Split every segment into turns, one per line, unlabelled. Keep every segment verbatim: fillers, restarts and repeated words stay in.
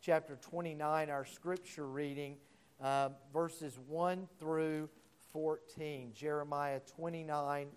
chapter twenty-nine, our scripture reading, uh, verses one through fourteen. Jeremiah twenty-nine,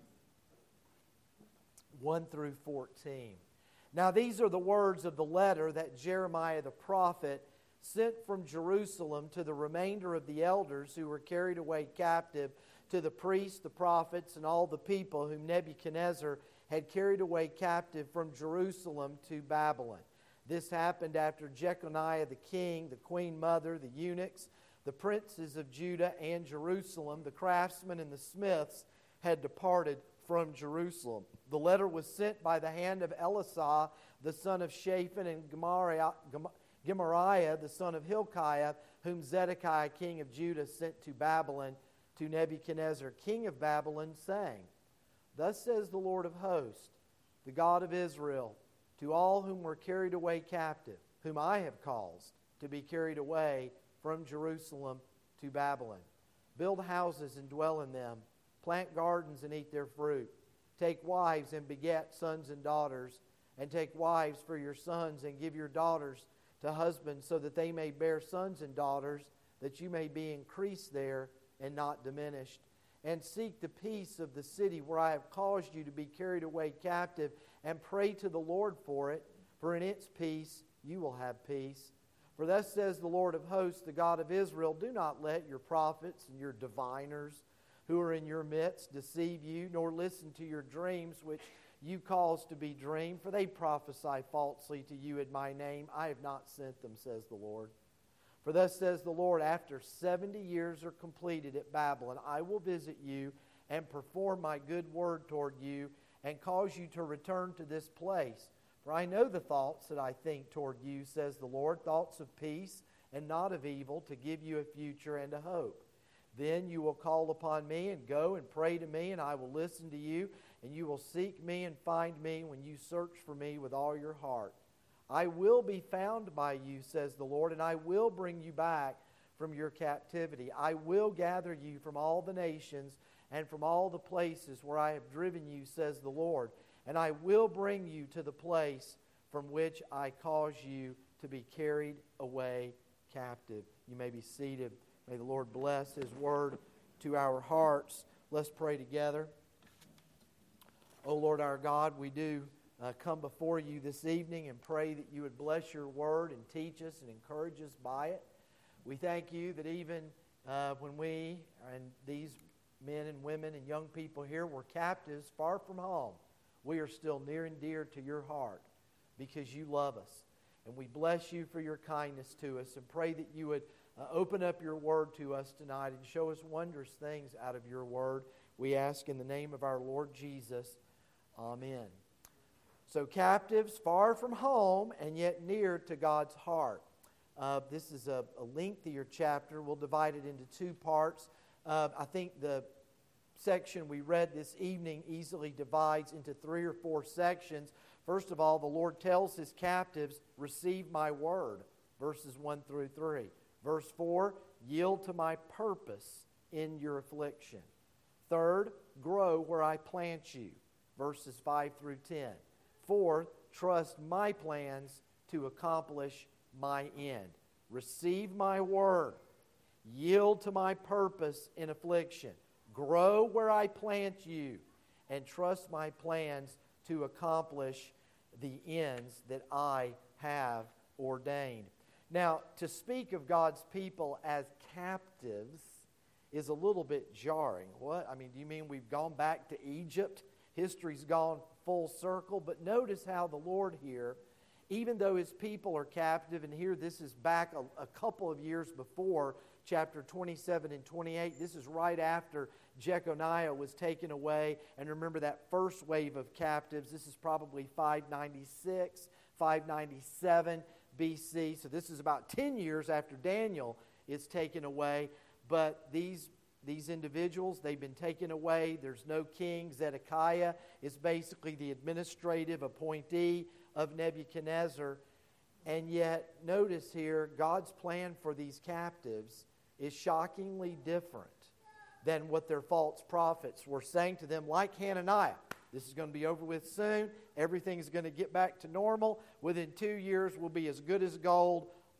one through fourteen. Now these are the words of the letter that Jeremiah the prophet sent from Jerusalem to the remainder of the elders who were carried away captive, to the priests, the prophets, and all the people whom Nebuchadnezzar had carried away captive from Jerusalem to Babylon. This happened after Jeconiah the king, the queen mother, the eunuchs, the princes of Judah and Jerusalem, the craftsmen and the smiths had departed from Jerusalem. The letter was sent by the hand of Elisah, the son of Shaphan, and Gemariah, Gemariah, the son of Hilkiah, whom Zedekiah, king of Judah, sent to Babylon, to Nebuchadnezzar, king of Babylon, saying, Thus says the Lord of hosts, the God of Israel, to all whom were carried away captive, whom I have caused to be carried away from Jerusalem to Babylon. Build houses and dwell in them. Plant gardens and eat their fruit. Take wives and beget sons and daughters, and take wives for your sons and give your daughters to husbands, so that they may bear sons and daughters, that you may be increased there and not diminished. And seek the peace of the city where I have caused you to be carried away captive, and pray to the Lord for it, for in its peace you will have peace. For thus says the Lord of hosts, the God of Israel, do not let your prophets and your diviners who are in your midst deceive you, nor listen to your dreams which you cause to be dreamed, for they prophesy falsely to you in my name. I have not sent them, says the Lord. For thus says the Lord, after seventy years are completed at Babylon, I will visit you and perform my good word toward you, and cause you to return to this place. For I know the thoughts that I think toward you, says the Lord, thoughts of peace and not of evil, to give you a future and a hope. Then you will call upon me and go and pray to me, and I will listen to you, and you will seek me and find me when you search for me with all your heart. I will be found by you, says the Lord, and I will bring you back from your captivity. I will gather you from all the nations and from all the places where I have driven you, says the Lord, and I will bring you to the place from which I cause you to be carried away captive. You may be seated. May the Lord bless His word to our hearts. Let's pray together. O Lord our God, we do uh, come before you this evening and pray that you would bless your word and teach us and encourage us by it. We thank you that even uh, when we and these men and women and young people here were captives far from home, we are still near and dear to your heart because you love us. And we bless you for your kindness to us and pray that you would Uh, open up your word to us tonight and show us wondrous things out of your word. We ask in the name of our Lord Jesus. Amen. So captives far from home and yet near to God's heart. Uh, this is a, a lengthier chapter. We'll divide it into two parts. Uh, I think the section we read this evening easily divides into three or four sections. First of all, the Lord tells His captives, receive my word, verses one through three. Verse four, yield to my purpose in your affliction. Third, grow where I plant you, verses five through ten. Fourth, trust my plans to accomplish my end. Receive my word. Yield to my purpose in affliction. Grow where I plant you, and trust my plans to accomplish the ends that I have ordained. Now, to speak of God's people as captives is a little bit jarring. What? I mean, do you mean we've gone back to Egypt? History's gone full circle. But notice how the Lord here, even though His people are captive, and here this is back a, a couple of years before chapter twenty-seven and twenty-eight. This is right after Jeconiah was taken away. And remember that first wave of captives. This is probably five ninety-six, five ninety-seven B C. So this is about ten years after Daniel is taken away. But these, these individuals, they've been taken away. There's no king. Zedekiah is basically the administrative appointee of Nebuchadnezzar. And yet, notice here, God's plan for these captives is shockingly different than what their false prophets were saying to them, like Hananiah. This is going to be over with soon. Everything's going to get back to normal. Within two years, we'll be as good as gold.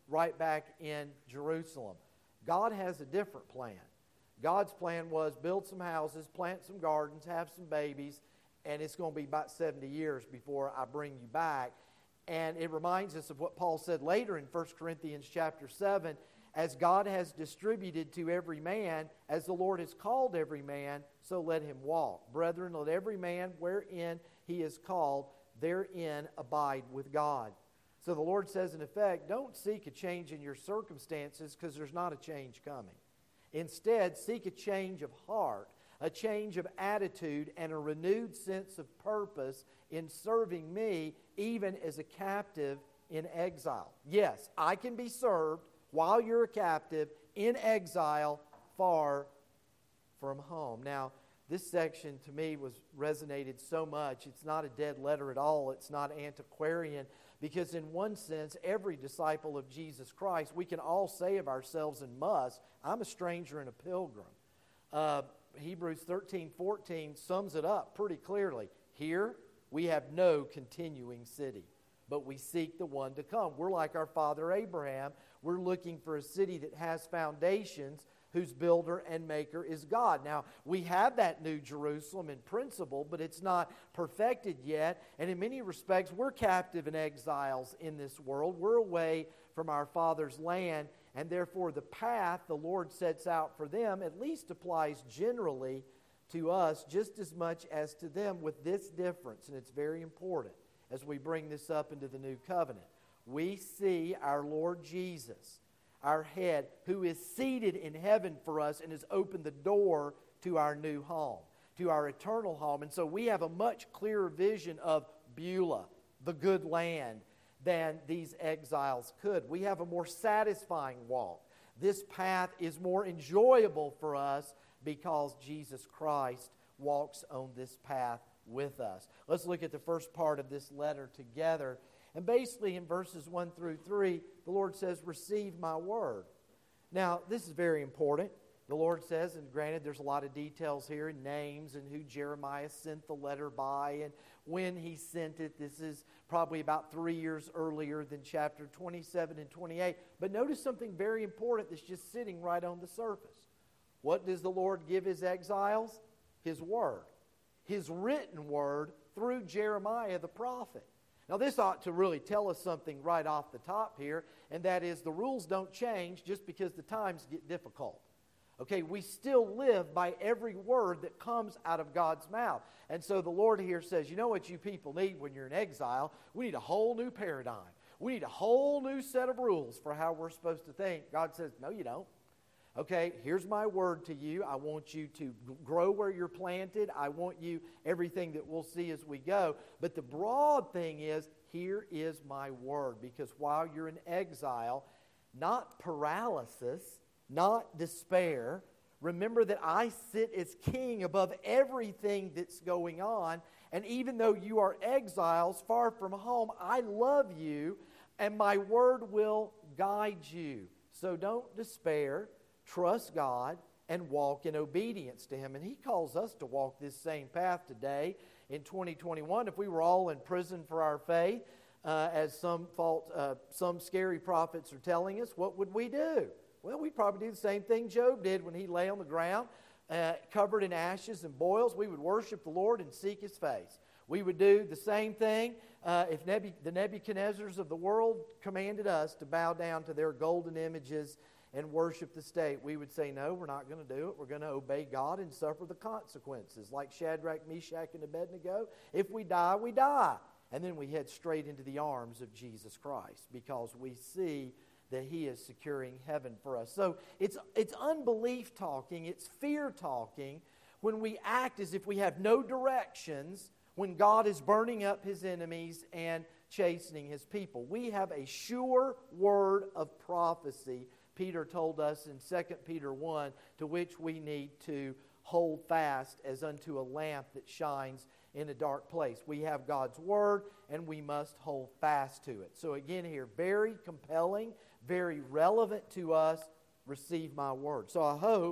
right back in Jerusalem. God has a different plan. God's plan was build some houses, plant some gardens, have some babies, and it's going to be about seventy years before I bring you back. And it reminds us of what Paul said later in First Corinthians chapter seven, as God has distributed to every man, as the Lord has called every man, so let him walk. Brethren, let every man wherein he is called, therein abide with God. So the Lord says, in effect, don't seek a change in your circumstances, because there's not a change coming. Instead, seek a change of heart, a change of attitude, and a renewed sense of purpose in serving me, even as a captive in exile. Yes, I can be served while you're a captive in exile far from home. Now, this section to me was resonated so much. It's not a dead letter at all. It's not antiquarian, because in one sense, every disciple of Jesus Christ, we can all say of ourselves and must, I'm a stranger and a pilgrim. Uh, Hebrews thirteen fourteen sums it up pretty clearly. Here, we have no continuing city, but we seek the one to come. We're like our father Abraham. We're looking for a city that has foundations, whose builder and maker is God. Now, we have that new Jerusalem in principle, but it's not perfected yet. And in many respects, we're captive and exiles in this world. We're away from our Father's land, and therefore the path the Lord sets out for them at least applies generally to us just as much as to them, with this difference, and it's very important as we bring this up into the new covenant. We see our Lord Jesus, our head, who is seated in heaven for us and has opened the door to our new home, to our eternal home. And so we have a much clearer vision of Beulah, the good land, than these exiles could. We have a more satisfying walk. This path is more enjoyable for us because Jesus Christ walks on this path with us. Let's look at the first part of this letter together. And basically in verses one through three, the Lord says, receive my word. Now, this is very important. The Lord says, and granted there's a lot of details here, and names, and who Jeremiah sent the letter by, and when he sent it. This is probably about three years earlier than chapter twenty-seven and twenty-eight. But notice something very important that's just sitting right on the surface. What does the Lord give his exiles? His word. His written word through Jeremiah the prophet. Now, this ought to really tell us something right off the top here, and that is the rules don't change just because the times get difficult. Okay, we still live by every word that comes out of God's mouth. And so the Lord here says, you know what you people need when you're in exile? We need a whole new paradigm. We need a whole new set of rules for how we're supposed to think. God says, no, you don't. Okay, here's my word to you. I want you to grow where you're planted. I want you, everything that we'll see as we go. But the broad thing is, here is my word. Because while you're in exile, not paralysis, not despair, remember that I sit as king above everything that's going on. And even though you are exiles far from home, I love you, and my word will guide you. So don't despair. Trust God and walk in obedience to Him. And He calls us to walk this same path today in twenty twenty-one. If we were all in prison for our faith, uh, as some fault, uh, some scary prophets are telling us, what would we do? Well, we'd probably do the same thing Job did when he lay on the ground, uh, covered in ashes and boils. We would worship the Lord and seek His face. We would do the same thing uh, if Nebu- the Nebuchadnezzars of the world commanded us to bow down to their golden images and worship the state. We would say, no, we're not going to do it. We're going to obey God and suffer the consequences. Like Shadrach, Meshach, and Abednego, if we die, we die. And then we head straight into the arms of Jesus Christ because we see that He is securing heaven for us. So it's, it's unbelief talking, it's fear talking when we act as if we have no directions when God is burning up His enemies and chastening His people. We have a sure word of prophecy, Peter told us in Second Peter one, to which we need to hold fast as unto a lamp that shines in a dark place. We have God's Word, and we must hold fast to it. So again here, very compelling, very relevant to us, receive my Word. So I hope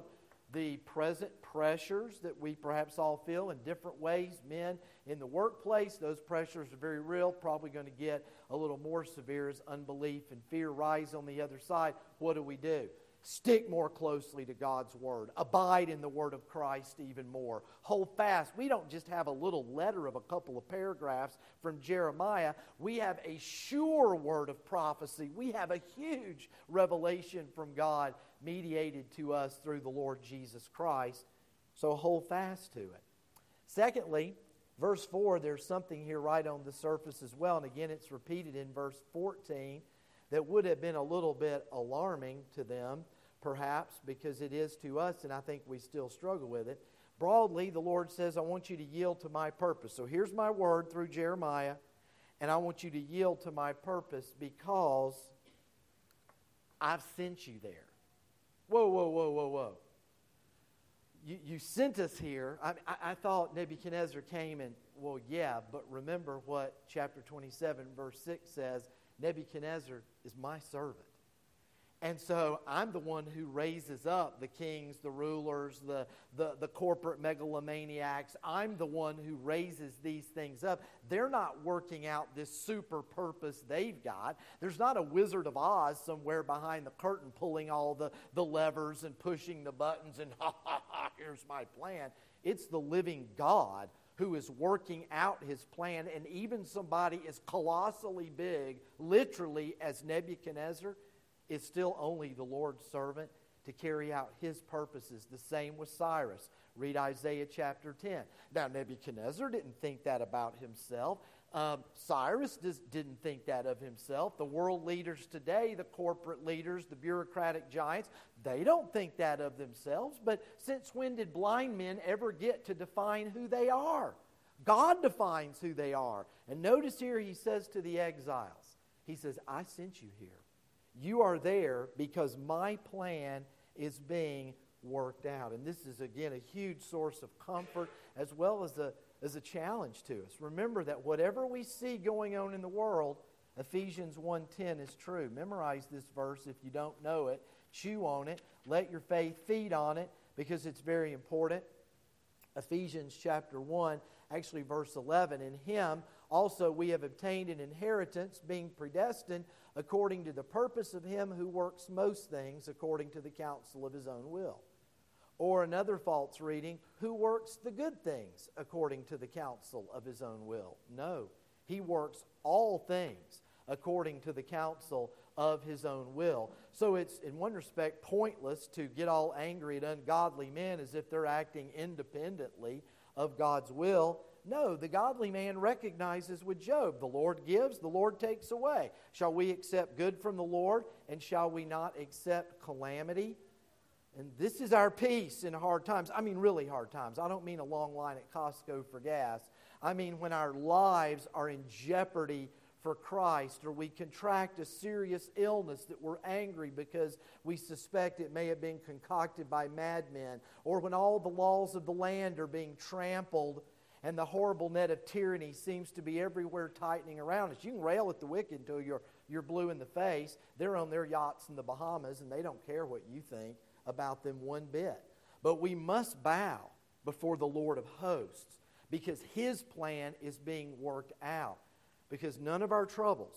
the present pressures that we perhaps all feel in different ways. Men in the workplace, those pressures are very real, probably going to get a little more severe as unbelief and fear rise on the other side. What do we do? Stick more closely to God's Word. Abide in the Word of Christ even more. Hold fast. We don't just have a little letter of a couple of paragraphs from Jeremiah. We have a sure word of prophecy. We have a huge revelation from God mediated to us through the Lord Jesus Christ. So hold fast to it. Secondly, verse four, there's something here right on the surface as well. And again, it's repeated in verse fourteen that would have been a little bit alarming to them, perhaps, because it is to us, and I think we still struggle with it. Broadly, the Lord says, I want you to yield to my purpose. So here's my word through Jeremiah, and I want you to yield to my purpose because I've sent you there. Whoa, whoa, whoa, whoa, whoa. You, you sent us here. I, I, I thought Nebuchadnezzar came and, well, yeah, but remember what chapter twenty-seven, verse six says, Nebuchadnezzar is my servant. And so I'm the one who raises up the kings, the rulers, the, the, the corporate megalomaniacs. I'm the one who raises these things up. They're not working out this super purpose they've got. There's not a Wizard of Oz somewhere behind the curtain pulling all the, the levers and pushing the buttons and ha ha ha, here's my plan. It's the living God who is working out his plan, and even somebody as colossally big, literally, as Nebuchadnezzar, is still only the Lord's servant to carry out his purposes. The same with Cyrus. Read Isaiah chapter ten. Now, Nebuchadnezzar didn't think that about himself. Um, Cyrus does, didn't think that of himself. The world leaders today, the corporate leaders, the bureaucratic giants, they don't think that of themselves. But since when did blind men ever get to define who they are? God defines who they are. And notice here he says to the exiles, he says, I sent you here. You are there because my plan is being worked out. And this is, again, a huge source of comfort as well as a, as a challenge to us. Remember that whatever we see going on in the world, Ephesians one ten is true. Memorize this verse if you don't know it. Chew on it. Let your faith feed on it because it's very important. Ephesians chapter one, actually verse eleven, in him also we have obtained an inheritance, being predestined according to the purpose of him who works most things according to the counsel of his own will. Or another false reading, who works the good things according to the counsel of his own will. No, he works all things according to the counsel of his own will. So it's, in one respect, pointless to get all angry at ungodly men as if they're acting independently of God's will. No, the godly man recognizes with Job, the Lord gives, the Lord takes away. Shall we accept good from the Lord, and shall we not accept calamity? And this is our peace in hard times. I mean, really hard times. I don't mean a long line at Costco for gas. I mean when our lives are in jeopardy for Christ, or we contract a serious illness that we're angry because we suspect it may have been concocted by madmen, or when all the laws of the land are being trampled and the horrible net of tyranny seems to be everywhere tightening around us. You can rail at the wicked until you're, you're blue in the face. They're on their yachts in the Bahamas, and they don't care what you think about them one bit. But we must bow before the Lord of hosts because his plan is being worked out. Because none of our troubles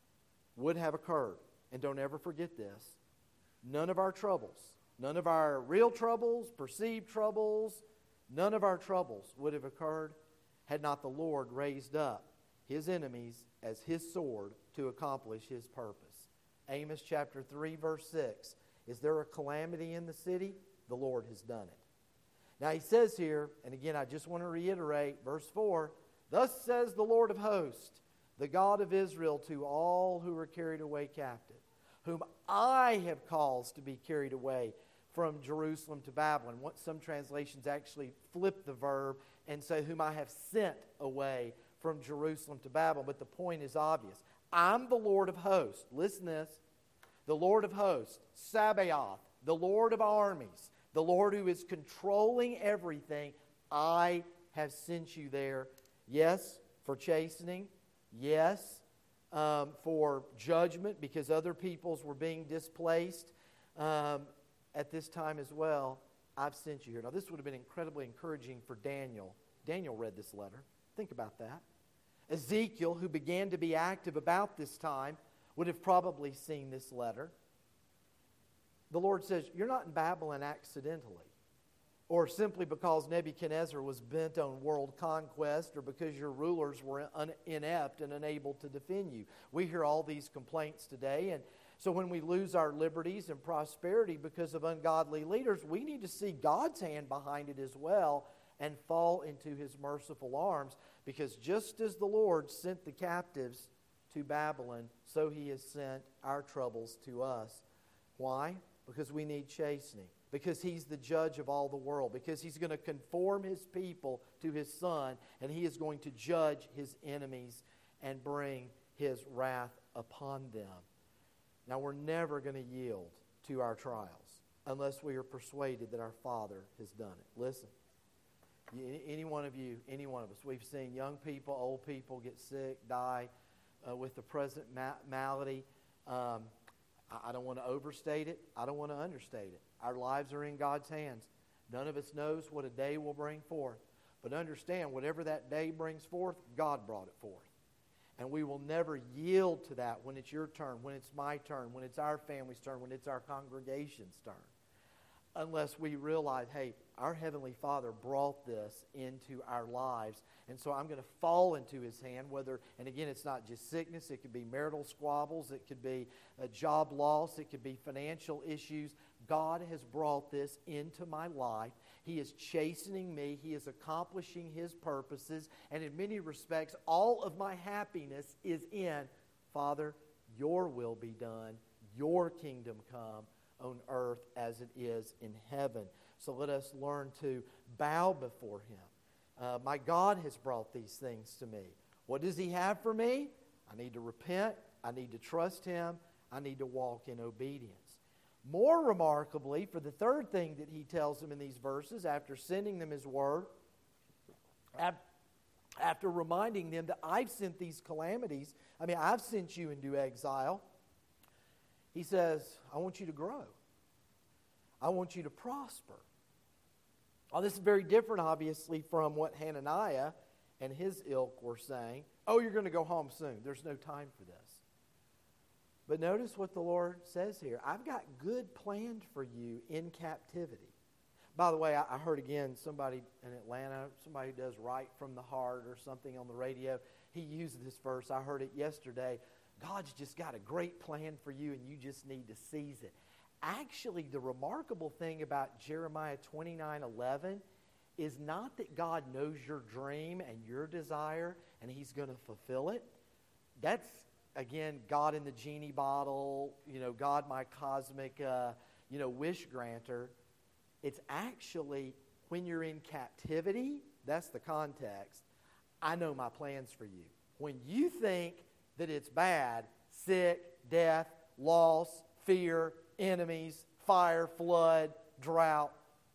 would have occurred. And don't ever forget this. None of our troubles, none of our real troubles, perceived troubles, none of our troubles would have occurred had not the Lord raised up his enemies as his sword to accomplish his purpose. Amos chapter three, verse six. Is there a calamity in the city? The Lord has done it. Now he says here, and again I just want to reiterate, verse four, thus says the Lord of hosts, the God of Israel, to all who are carried away captive, whom I have caused to be carried away from Jerusalem to Babylon. What some translations actually flip the verb and say, whom I have sent away from Jerusalem to Babylon. But the point is obvious. I'm the Lord of hosts. Listen to this. The Lord of hosts, Sabaoth, the Lord of armies, the Lord who is controlling everything. I have sent you there. Yes, for chastening. Yes, um, for judgment because other peoples were being displaced um, at this time as well. I've sent you here. Now, this would have been incredibly encouraging for Daniel. Daniel read this letter. Think about that. Ezekiel, who began to be active about this time, would have probably seen this letter. The Lord says, you're not in Babylon accidentally, or simply because Nebuchadnezzar was bent on world conquest, or because your rulers were un- inept and unable to defend you. We hear all these complaints today, and so when we lose our liberties and prosperity because of ungodly leaders, we need to see God's hand behind it as well and fall into His merciful arms, because just as the Lord sent the captives to Babylon, so He has sent our troubles to us. Why? Because we need chastening. Because He's the judge of all the world. Because He's going to conform His people to His Son, and He is going to judge His enemies and bring His wrath upon them. Now, we're never going to yield to our trials unless we are persuaded that our Father has done it. Listen, any one of you, any one of us, we've seen young people, old people get sick, die uh, with the present ma- malady. Um, I don't want to overstate it. I don't want to understate it. Our lives are in God's hands. None of us knows what a day will bring forth. But understand, whatever that day brings forth, God brought it forth. And we will never yield to that when it's your turn, when it's my turn, when it's our family's turn, when it's our congregation's turn. Unless we realize, hey, our Heavenly Father brought this into our lives, and so I'm going to fall into His hand, whether, and again, it's not just sickness, it could be marital squabbles, it could be a job loss, it could be financial issues. God has brought this into my life. He is chastening me. He is accomplishing His purposes, and in many respects, all of my happiness is in, Father, your will be done, your kingdom come on earth as it is in heaven. So let us learn to bow before Him. Uh, my God has brought these things to me. What does He have for me? I need to repent. I need to trust Him. I need to walk in obedience. More remarkably, for the third thing that He tells them in these verses, after sending them His word, after reminding them that I've sent these calamities, I mean, I've sent you into exile, He says, I want you to grow. I want you to prosper. Well, this is very different, obviously, from what Hananiah and his ilk were saying. Oh, you're going to go home soon. There's no time for this. But notice what the Lord says here. I've got good planned for you in captivity. By the way, I heard again somebody in Atlanta, somebody who does Right from the Heart or something on the radio. He used this verse. I heard it yesterday. God's just got a great plan for you, and you just need to seize it. Actually, the remarkable thing about Jeremiah twenty-nine eleven is not that God knows your dream and your desire, and He's going to fulfill it. That's, again, God in the genie bottle, you know, God my cosmic, uh, you know, wish granter. It's actually when you're in captivity, that's the context, I know my plans for you. When you think that it's bad, sick, death, loss, fear, enemies, fire, flood, drought,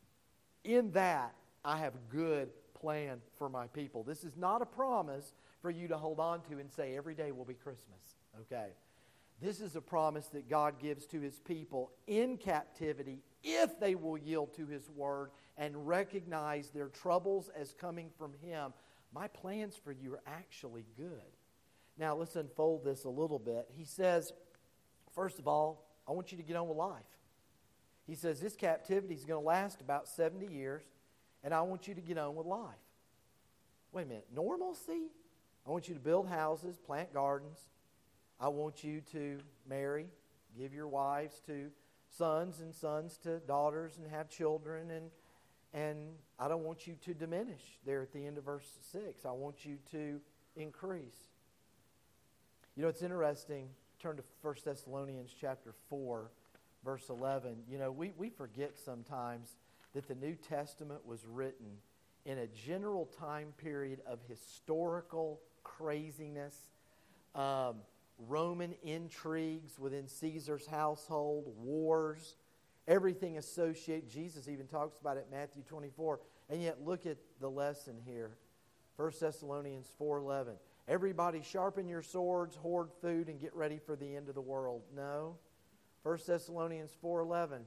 in that, I have a good plan for my people. This is not a promise for you to hold on to and say every day will be Christmas, okay? This is a promise that God gives to His people in captivity if they will yield to His word and recognize their troubles as coming from Him. My plans for you are actually good. Now, let's unfold this a little bit. He says, first of all, I want you to get on with life. He says this captivity is going to last about seventy years, and I want you to get on with life. Wait a minute, normalcy? I want you to build houses, plant gardens. I want you to marry, give your wives to sons and sons to daughters and have children, and and I don't want you to diminish there at the end of verse six. I want you to increase. You know, it's interesting. Turn to First Thessalonians chapter four, verse eleven. You know, we, we forget sometimes that the New Testament was written in a general time period of historical craziness, um, Roman intrigues within Caesar's household, wars, everything associated. Jesus even talks about it in Matthew twenty-four. And yet look at the lesson here. First Thessalonians four eleven. Everybody sharpen your swords, hoard food, and get ready for the end of the world. No. First Thessalonians four eleven.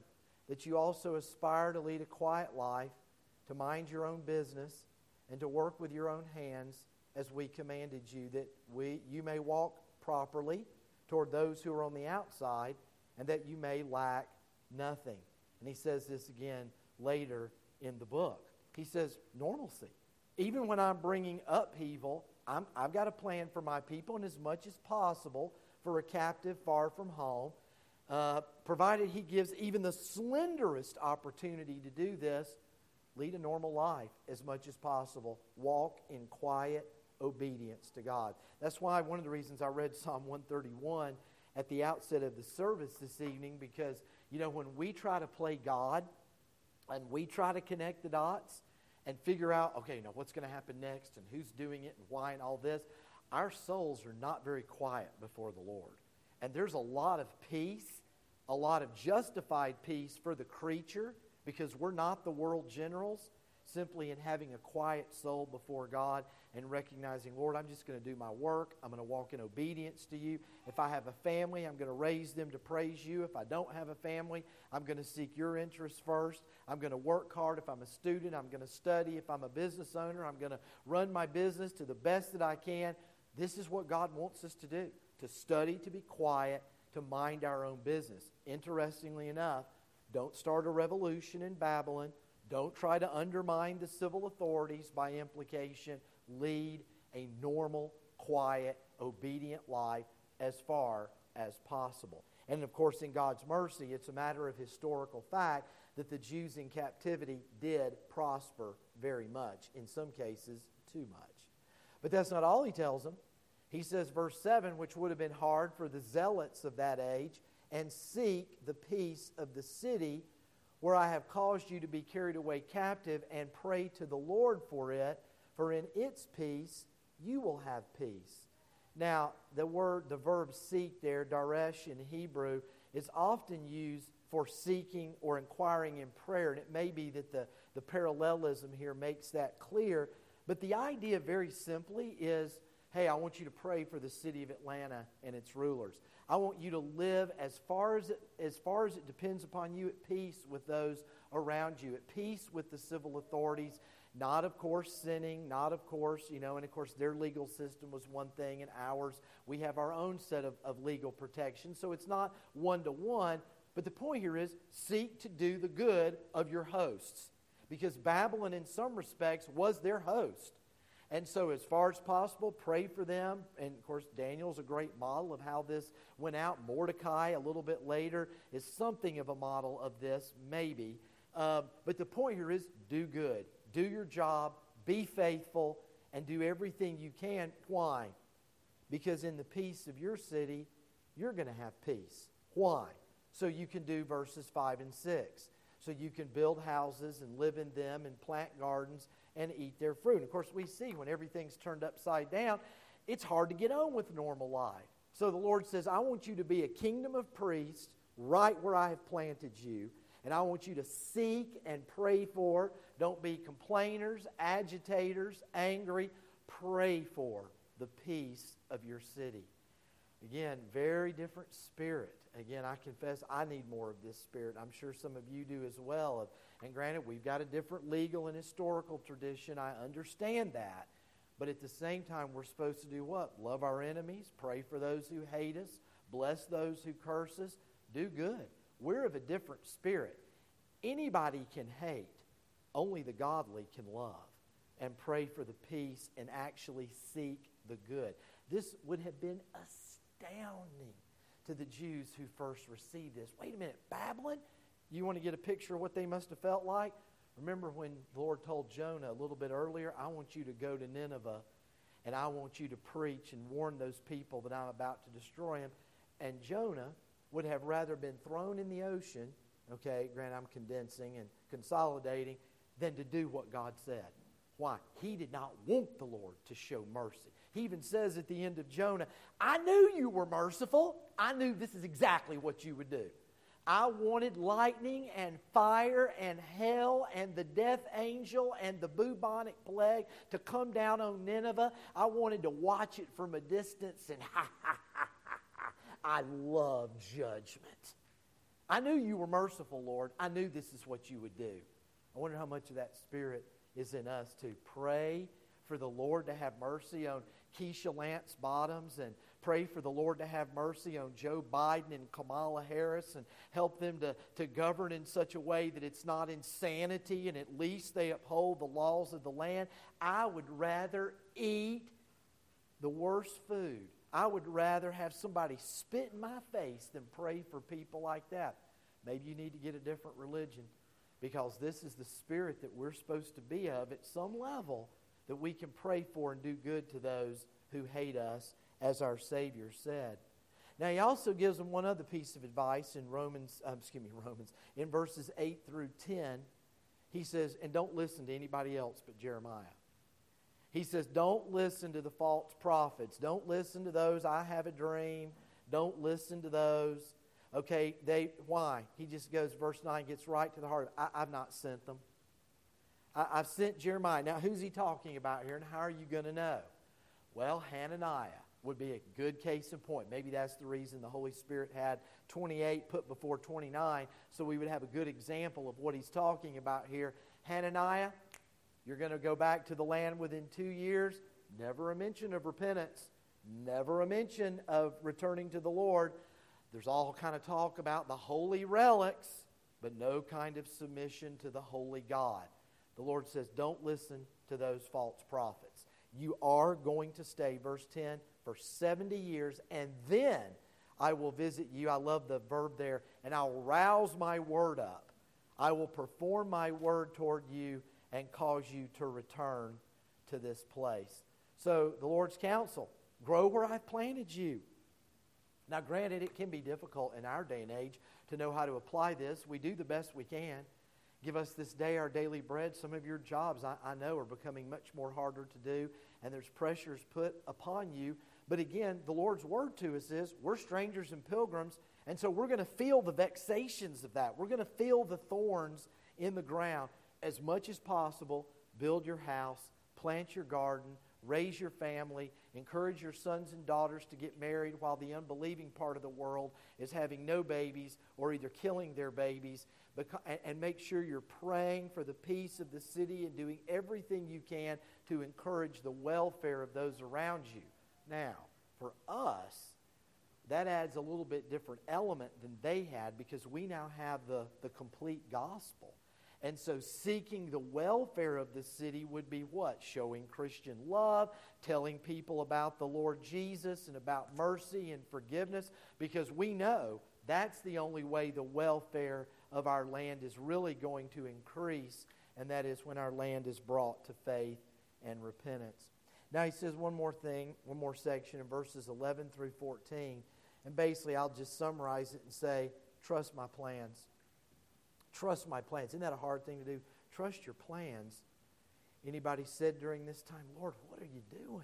that you also aspire to lead a quiet life, to mind your own business, and to work with your own hands as we commanded you, that we you may walk properly toward those who are on the outside, and that you may lack nothing. And he says this again later in the book. He says, normalcy. Even when I'm bringing upheaval, I'm, I've got a plan for my people, and as much as possible for a captive far from home, uh, provided he gives even the slenderest opportunity to do this, lead a normal life as much as possible. Walk in quiet obedience to God. That's why one of the reasons I read Psalm one thirty-one at the outset of the service this evening, because, you know, when we try to play God and we try to connect the dots and figure out, okay, now what's going to happen next and who's doing it and why and all this, our souls are not very quiet before the Lord. And there's a lot of peace, a lot of justified peace for the creature, because we're not the world generals, simply in having a quiet soul before God and recognizing, Lord, I'm just going to do my work. I'm going to walk in obedience to you. If I have a family, I'm going to raise them to praise you. If I don't have a family, I'm going to seek your interests first. I'm going to work hard. If I'm a student, I'm going to study. If I'm a business owner, I'm going to run my business to the best that I can. This is what God wants us to do, to study, to be quiet, to mind our own business. Interestingly enough, don't start a revolution in Babylon. Don't try to undermine the civil authorities by implication. Lead a normal, quiet, obedient life as far as possible. And of course, in God's mercy, it's a matter of historical fact that the Jews in captivity did prosper very much. In some cases, too much. But that's not all he tells them. He says, verse seven, which would have been hard for the zealots of that age, and seek the peace of the city where I have caused you to be carried away captive, and pray to the Lord for it, for in its peace you will have peace. Now, the word, the verb seek there, daresh in Hebrew, is often used for seeking or inquiring in prayer, and it may be that the, the parallelism here makes that clear. But the idea very simply is, hey, I want you to pray for the city of Atlanta and its rulers. I want you to live as far as it, as far as it depends upon you, at peace with those around you, at peace with the civil authorities, not, of course, sinning, not, of course, you know, and, of course, their legal system was one thing, and ours, we have our own set of, of legal protection, so it's not one-to-one, but the point here is seek to do the good of your hosts, because Babylon, in some respects, was their host. And so as far as possible, pray for them. And, of course, Daniel's a great model of how this went out. Mordecai, a little bit later, is something of a model of this, maybe. Um, but the point here is do good. Do your job. Be faithful. And do everything you can. Why? Because in the peace of your city, you're going to have peace. Why? So you can do verses five and six. So you can build houses and live in them and plant gardens and eat their fruit. Of course, we see when everything's turned upside down, it's hard to get on with normal life. So the Lord says, I want you to be a kingdom of priests right where I have planted you, and I want you to seek and pray for. Don't be complainers, agitators, angry. Pray for the peace of your city. Again, very different spirit. Again, I confess I need more of this spirit. I'm sure some of you do as well. And granted, we've got a different legal and historical tradition. I understand that. But at the same time, we're supposed to do what? Love our enemies, pray for those who hate us, bless those who curse us, do good. We're of a different spirit. Anybody can hate. Only the godly can love and pray for the peace and actually seek the good. This would have been astounding to the Jews who first received this. Wait a minute, Babylon? You want to get a picture of what they must have felt like? Remember when the Lord told Jonah a little bit earlier, I want you to go to Nineveh, and I want you to preach and warn those people that I'm about to destroy them. And Jonah would have rather been thrown in the ocean, okay, granted I'm condensing and consolidating, than to do what God said. Why? He did not want the Lord to show mercy. He even says at the end of Jonah, I knew you were merciful. I knew this is exactly what you would do. I wanted lightning and fire and hell and the death angel and the bubonic plague to come down on Nineveh. I wanted to watch it from a distance and ha, ha, ha, ha, ha. I love judgment. I knew you were merciful, Lord. I knew this is what you would do. I wonder how much of that spirit is in us to pray for the Lord to have mercy on Keisha Lance Bottoms, and pray for the Lord to have mercy on Joe Biden and Kamala Harris, and help them to, to govern in such a way that it's not insanity and at least they uphold the laws of the land. I would rather eat the worst food. I would rather have somebody spit in my face than pray for people like that. Maybe you need to get a different religion, because this is the spirit that we're supposed to be of at some level, that we can pray for and do good to those who hate us, as our Savior said. Now, he also gives them one other piece of advice in Romans, um, excuse me, Romans, in verses eight through ten. He says, and don't listen to anybody else but Jeremiah. He says, don't listen to the false prophets. Don't listen to those, I have a dream. Don't listen to those. Okay, they why? He just goes, verse nine, gets right to the heart. I, I've not sent them. I, I've sent Jeremiah. Now, who's he talking about here, and how are you going to know? Well, Hananiah would be a good case in point. Maybe that's the reason the Holy Spirit had twenty-eight put before twenty-nine, so we would have a good example of what he's talking about here. Hananiah, you're going to go back to the land within two years. Never a mention of repentance. Never a mention of returning to the Lord. There's all kind of talk about the holy relics, but no kind of submission to the holy God. The Lord says, don't listen to those false prophets. You are going to stay, verse ten, for seventy years, and then I will visit you. I love the verb there. And I will rouse my word up. I will perform my word toward you and cause you to return to this place. So the Lord's counsel, grow where I've planted you. Now, granted, it can be difficult in our day and age to know how to apply this. We do the best we can. Give us this day our daily bread. Some of your jobs, I, I know, are becoming much more harder to do, and there's pressures put upon you. But again, the Lord's word to us is we're strangers and pilgrims, and so we're going to feel the vexations of that. We're going to feel the thorns in the ground. As much as possible, build your house, plant your garden, raise your family, encourage your sons and daughters to get married while the unbelieving part of the world is having no babies or either killing their babies, and make sure you're praying for the peace of the city and doing everything you can to encourage the welfare of those around you. Now, for us, that adds a little bit different element than they had, because we now have the, the complete gospel. And so seeking the welfare of the city would be what? Showing Christian love, telling people about the Lord Jesus and about mercy and forgiveness, because we know that's the only way the welfare of our land is really going to increase, and that is when our land is brought to faith and repentance. Now he says one more thing, one more section in verses eleven through fourteen, and basically I'll just summarize it and say, trust my plans. Trust my plans. Isn't that a hard thing to do? Trust your plans. Anybody said during this time, Lord, what are you doing?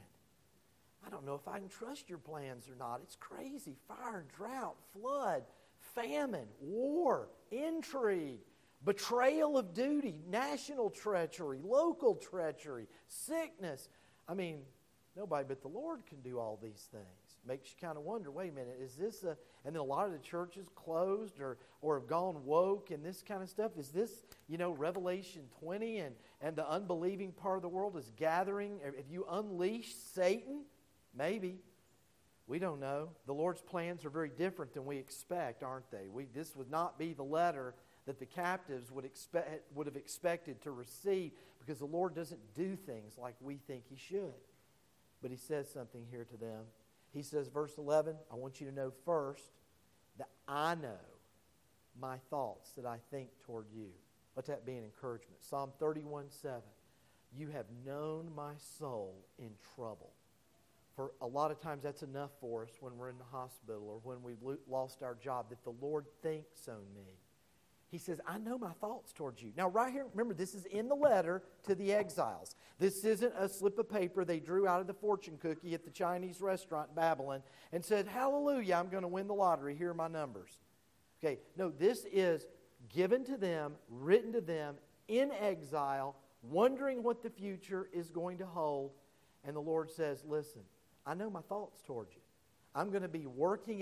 I don't know if I can trust your plans or not. It's crazy. Fire, drought, flood, famine, war, intrigue, betrayal of duty, national treachery, local treachery, sickness. I mean, nobody but the Lord can do all these things. Makes you kind of wonder, wait a minute, is this a... And then a lot of the churches closed or, or have gone woke and this kind of stuff. Is this, you know, Revelation twenty and, and the unbelieving part of the world is gathering? Have you unleashed Satan? Maybe. We don't know. The Lord's plans are very different than we expect, aren't they? We, this would not be the letter that the captives would expect, would have expected to receive, because the Lord doesn't do things like we think He should. But He says something here to them. He says, verse eleven, I want you to know first that I know my thoughts that I think toward you. Let that be an encouragement. Psalm thirty-one seven, you have known my soul in trouble. For a lot of times that's enough for us when we're in the hospital or when we've lost our job, that the Lord thinks on me. He says, I know my thoughts towards you. Now, right here, remember, this is in the letter to the exiles. This isn't a slip of paper they drew out of the fortune cookie at the Chinese restaurant in Babylon and said, hallelujah, I'm going to win the lottery. Here are my numbers. Okay, no, this is given to them, written to them, in exile, wondering what the future is going to hold. And the Lord says, listen, I know my thoughts towards you. I'm going to be working out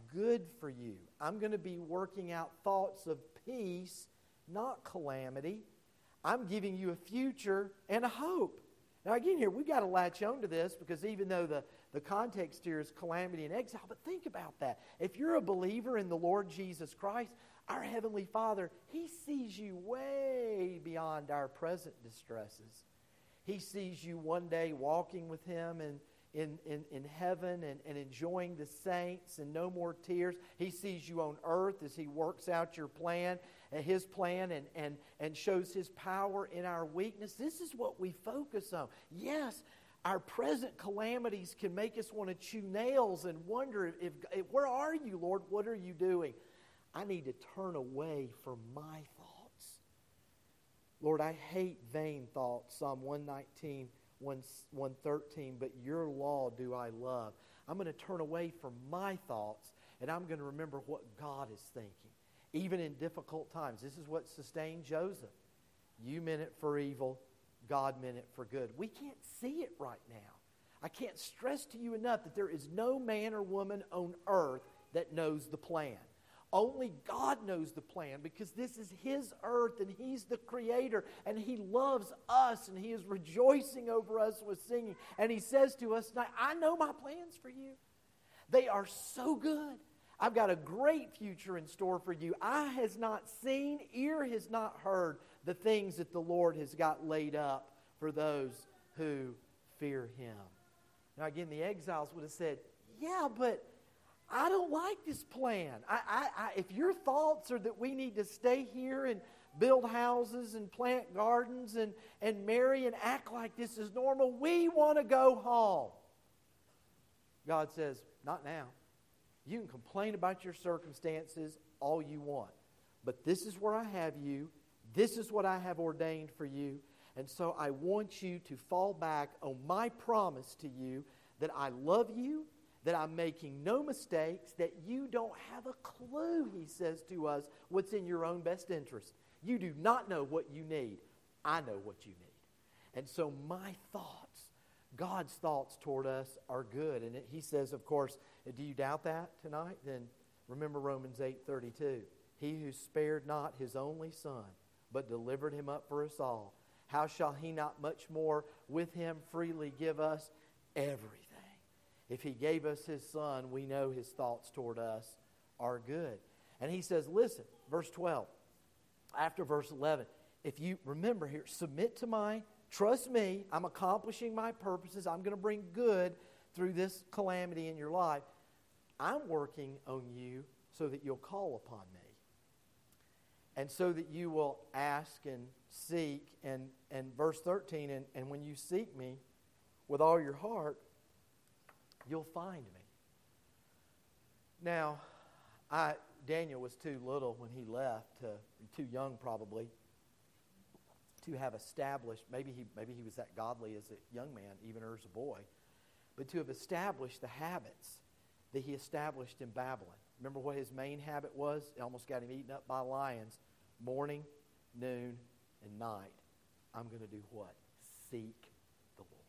good for you. I'm going to be working out thoughts of peace, not calamity. I'm giving you a future and a hope. Now again here, we've got to latch on to this because even though the, the context here is calamity and exile, but think about that. If you're a believer in the Lord Jesus Christ, our Heavenly Father, He sees you way beyond our present distresses. He sees you one day walking with Him and In, in, in heaven and, and enjoying the saints and no more tears. He sees you on earth as He works out your plan, and His plan, and, and, and shows His power in our weakness. This is what we focus on. Yes, our present calamities can make us want to chew nails and wonder, if, if where are you, Lord? What are you doing? I need to turn away from my thoughts. Lord, I hate vain thoughts. Psalm one nineteen. one thirteen, but your law do I love. I'm going to turn away from my thoughts, and I'm going to remember what God is thinking. Even in difficult times, this is what sustained Joseph. You meant it for evil, God meant it for good. We can't see it right now. I can't stress to you enough that there is no man or woman on earth that knows the plan. Only God knows the plan because this is His earth and He's the Creator and He loves us and He is rejoicing over us with singing. And He says to us tonight, I know my plans for you. They are so good. I've got a great future in store for you. Eye has not seen, ear has not heard the things that the Lord has got laid up for those who fear Him. Now again, the exiles would have said, yeah, but I don't like this plan. I, I, I, if your thoughts are that we need to stay here and build houses and plant gardens and, and marry and act like this is normal, we want to go home. God says, not now. You can complain about your circumstances all you want. But this is where I have you. This is what I have ordained for you. And so I want you to fall back on my promise to you that I love you, that I'm making no mistakes, that you don't have a clue, He says to us, what's in your own best interest. You do not know what you need. I know what you need. And so my thoughts, God's thoughts toward us are good. And it, He says, of course, do you doubt that tonight? Then remember Romans eight thirty-two. He who spared not His only Son, but delivered Him up for us all, how shall He not much more with Him freely give us everything? If He gave us His Son, we know His thoughts toward us are good. And He says, listen, verse twelve, after verse eleven, if you remember here, submit to my, trust me, I'm accomplishing my purposes. I'm going to bring good through this calamity in your life. I'm working on you so that you'll call upon me. And so that you will ask and seek. And, and verse thirteen, and, and when you seek me with all your heart, you'll find me. Now, I Daniel was too little when he left, to, too young probably, to have established, maybe he maybe he was that godly as a young man, even or as a boy, but to have established the habits that he established in Babylon. Remember what his main habit was? It almost got him eaten up by lions. Morning, noon, and night. I'm going to do what? Seek the Lord.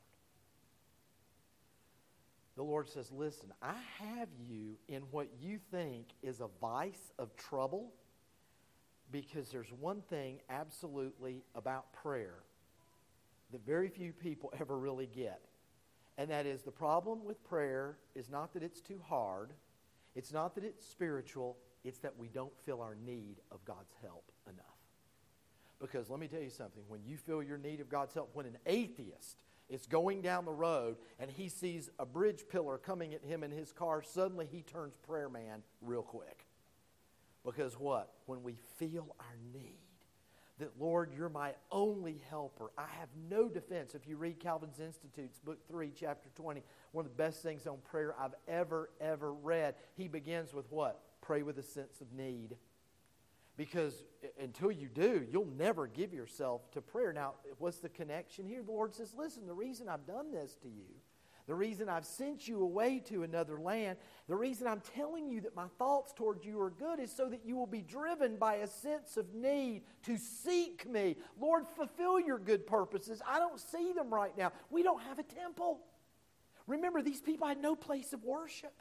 The Lord says, listen, I have you in what you think is a vice of trouble, because there's one thing absolutely about prayer that very few people ever really get. And that is, the problem with prayer is not that it's too hard. It's not that it's spiritual. It's that we don't feel our need of God's help enough. Because let me tell you something. When you feel your need of God's help, when an atheist is going down the road and he sees a bridge pillar coming at him in his car, suddenly he turns prayer man real quick. Because what? When we feel our need, that, Lord, you're my only helper. I have no defense. If you read Calvin's Institutes, book three, chapter twenty, one of the best things on prayer I've ever, ever read. He begins with what? Pray with a sense of need. Because until you do, you'll never give yourself to prayer. Now, what's the connection here? The Lord says, listen, the reason I've done this to you, the reason I've sent you away to another land, the reason I'm telling you that my thoughts toward you are good is so that you will be driven by a sense of need to seek me. Lord, fulfill your good purposes. I don't see them right now. We don't have a temple. Remember, these people had no place of worship.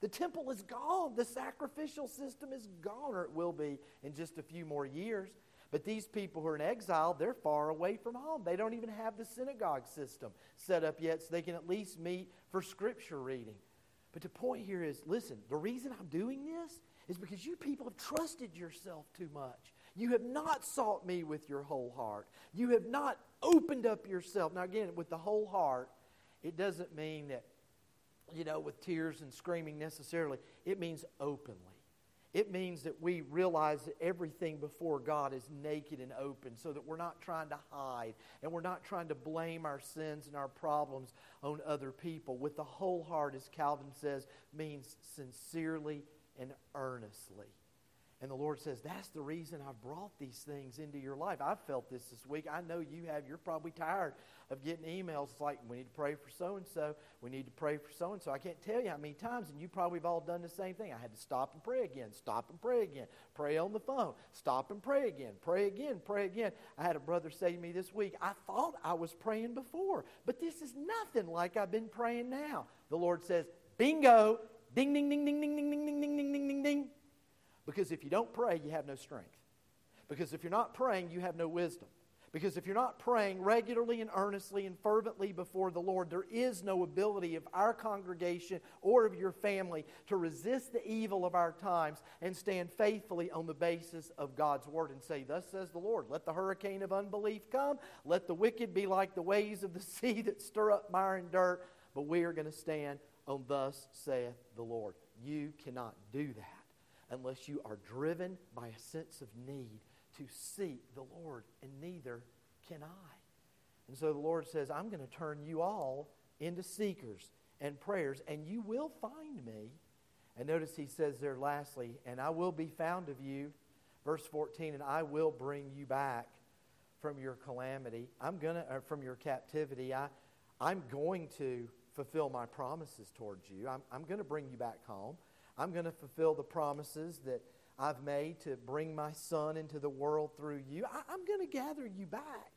The temple is gone. The sacrificial system is gone, or it will be in just a few more years. But these people who are in exile, they're far away from home. They don't even have the synagogue system set up yet so they can at least meet for scripture reading. But the point here is, listen, the reason I'm doing this is because you people have trusted yourself too much. You have not sought me with your whole heart. You have not opened up yourself. Now again, with the whole heart, it doesn't mean that, you know, with tears and screaming necessarily. It means openly. It means that we realize that everything before God is naked and open, so that we're not trying to hide and we're not trying to blame our sins and our problems on other people. With the whole heart, as Calvin says, means sincerely and earnestly. And the Lord says, that's the reason I've brought these things into your life. I've felt this this week. I know you have. You're probably tired of getting emails. It's like, we need to pray for so-and-so. We need to pray for so-and-so. I can't tell you how many times, and you probably have all done the same thing. I had to stop and pray again, stop and pray again, pray on the phone, stop and pray again, pray again, pray again. I had a brother say to me this week, I thought I was praying before, but this is nothing like I've been praying now. The Lord says, bingo, ding, ding, ding, ding, ding, ding, ding, ding, ding, ding, ding, ding, ding. Because if you don't pray, you have no strength. Because if you're not praying, you have no wisdom. Because if you're not praying regularly and earnestly and fervently before the Lord, there is no ability of our congregation or of your family to resist the evil of our times and stand faithfully on the basis of God's Word and say, thus says the Lord, let the hurricane of unbelief come. Let the wicked be like the waves of the sea that stir up mire and dirt. But we are going to stand on thus saith the Lord. You cannot do that unless you are driven by a sense of need to seek the Lord, and neither can I. And so the Lord says, I'm going to turn you all into seekers and prayers, and you will find me. And notice he says there lastly, and I will be found of you, verse fourteen, and I will bring you back from your calamity. I'm going to, or from your captivity. I, I'm going to fulfill my promises towards you. I'm, I'm going to bring you back home. I'm going to fulfill the promises that I've made to bring my Son into the world through you. I, I'm going to gather you back.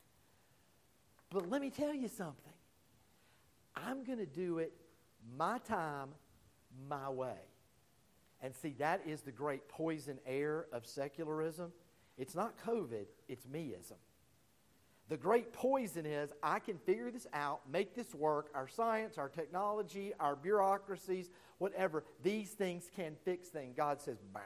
But let me tell you something. I'm going to do it my time, my way. And see, that is the great poison air of secularism. It's not COVID, it's meism. The great poison is, I can figure this out, make this work. Our science, our technology, our bureaucracies, whatever, these things can fix things. God says, bah.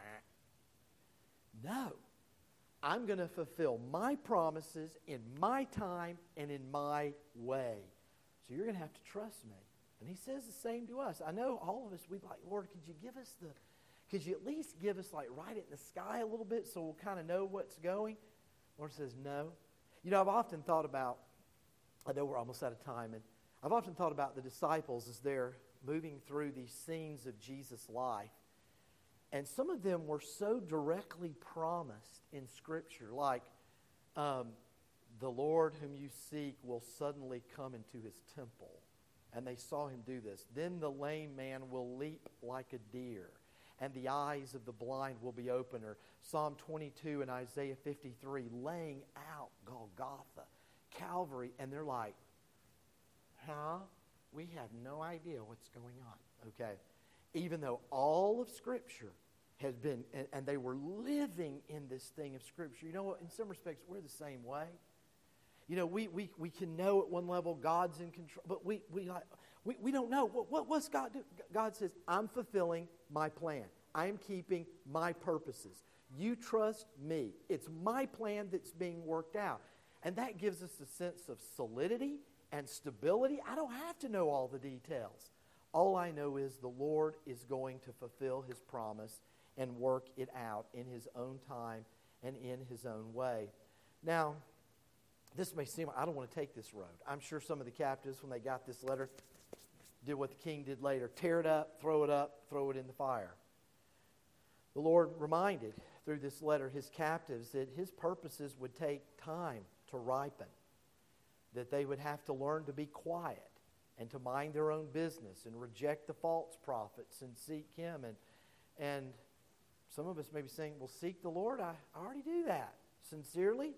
No. I'm going to fulfill my promises in my time and in my way. So you're going to have to trust me. And he says the same to us. I know all of us, we'd like, Lord, could you give us the, could you at least give us, like, write it in the sky a little bit so we'll kind of know what's going? Lord says, no. You know, I've often thought about, I know we're almost out of time, and I've often thought about the disciples as they're moving through these scenes of Jesus' life. And some of them were so directly promised in Scripture, like, um, the Lord whom you seek will suddenly come into his temple. And they saw him do this. Then the lame man will leap like a deer, and the eyes of the blind will be opened. Or Psalm twenty-two and Isaiah fifty-three, laying out Golgotha, Calvary. And they're like, huh? We have no idea what's going on. Okay? Even though all of Scripture has been, and, and they were living in this thing of Scripture. You know what? In some respects, we're the same way. You know, we we, we can know at one level God's in control, but we we like we, we don't know. What, what what's God do? God says, I'm fulfilling my plan. I am keeping my purposes. You trust me. It's my plan that's being worked out. And that gives us a sense of solidity and stability. I don't have to know all the details. All I know is the Lord is going to fulfill his promise and work it out in his own time and in his own way. Now, this may seem, I don't want to take this road. I'm sure some of the captives, when they got this letter, did what the king did later. Tear it up, throw it up, throw it in the fire. The Lord reminded through this letter his captives that his purposes would take time to ripen, that they would have to learn to be quiet and to mind their own business and reject the false prophets and seek him. And, and some of us may be saying, well, seek the Lord. I, I already do that sincerely.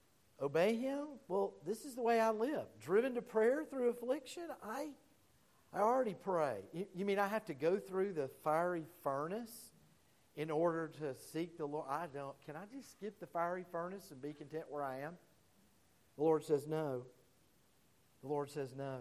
Obey him? Well, this is the way I live. Driven to prayer through affliction? I I already pray. You, you mean I have to go through the fiery furnace in order to seek the Lord? I don't. Can I just skip the fiery furnace and be content where I am? The Lord says no. The Lord says no.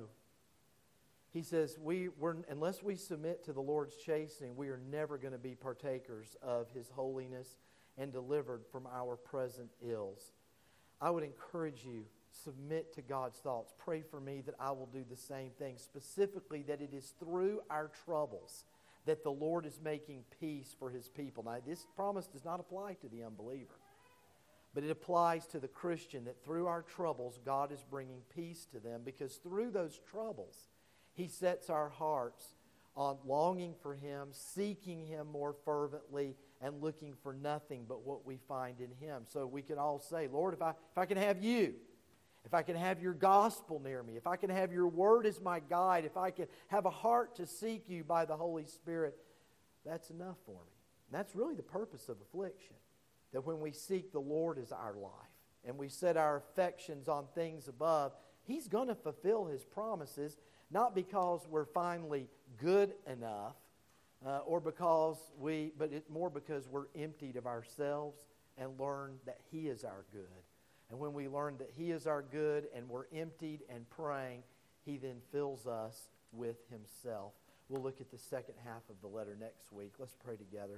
He says, we, we're, unless we submit to the Lord's chastening, we are never going to be partakers of His holiness and delivered from our present ills. I would encourage you, submit to God's thoughts. Pray for me that I will do the same thing. Specifically, that it is through our troubles that the Lord is making peace for His people. Now, this promise does not apply to the unbeliever, but it applies to the Christian, that through our troubles, God is bringing peace to them, because through those troubles, He sets our hearts on longing for Him, seeking Him more fervently, and looking for nothing but what we find in Him. So we can all say, Lord, if I, if I can have You, if I can have Your gospel near me, if I can have Your word as my guide, if I can have a heart to seek You by the Holy Spirit, that's enough for me. And that's really the purpose of affliction, that when we seek the Lord as our life and we set our affections on things above, He's going to fulfill His promises, not because we're finally good enough, uh, or because we, but it, more because we're emptied of ourselves and learn that He is our good. And when we learn that He is our good and we're emptied and praying, He then fills us with Himself. We'll look at the second half of the letter next week. Let's pray together.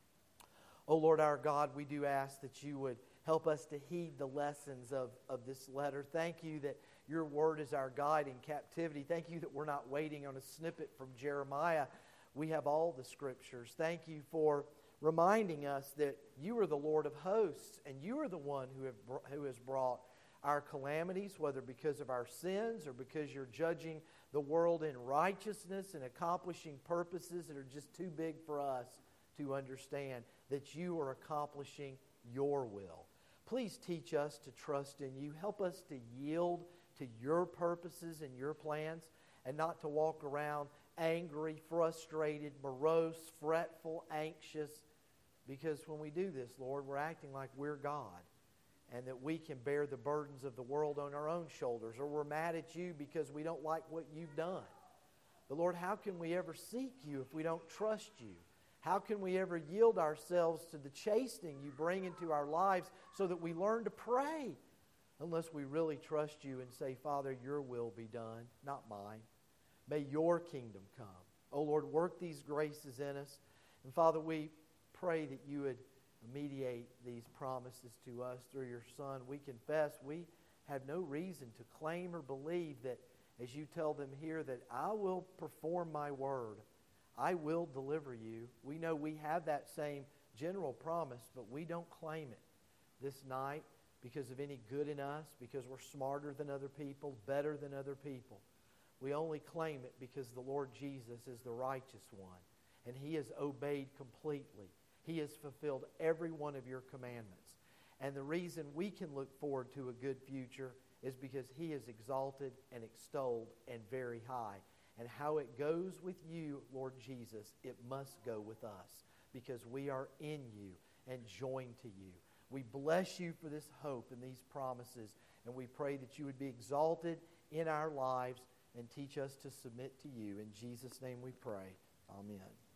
Oh Lord our God, we do ask that You would help us to heed the lessons of, of this letter. Thank You that Your word is our guide in captivity. Thank You that we're not waiting on a snippet from Jeremiah. We have all the Scriptures. Thank You for reminding us that You are the Lord of hosts, and You are the one who, have, who has brought our calamities, whether because of our sins or because You're judging the world in righteousness and accomplishing purposes that are just too big for us to understand, that You are accomplishing Your will. Please teach us to trust in You. Help us to yield to Your purposes and Your plans, and not to walk around angry, frustrated, morose, fretful, anxious. Because when we do this, Lord, we're acting like we're God, and that we can bear the burdens of the world on our own shoulders, or we're mad at You because we don't like what You've done. But Lord, how can we ever seek You if we don't trust You? How can we ever yield ourselves to the chastening You bring into our lives so that we learn to pray? Unless we really trust You and say, Father, Your will be done, not mine. May Your kingdom come. Oh Lord, work these graces in us. And Father, we pray that You would mediate these promises to us through Your Son. We confess we have no reason to claim or believe that, as You tell them here, that I will perform My word. I will deliver you. We know we have that same general promise, but we don't claim it this night because of any good in us, because we're smarter than other people, better than other people. We only claim it because the Lord Jesus is the righteous one, and He has obeyed completely. He has fulfilled every one of Your commandments. And the reason we can look forward to a good future is because He is exalted and extolled and very high. And how it goes with You, Lord Jesus, it must go with us, because we are in You and joined to You. We bless You for this hope and these promises, and we pray that You would be exalted in our lives and teach us to submit to You. In Jesus' name we pray. Amen.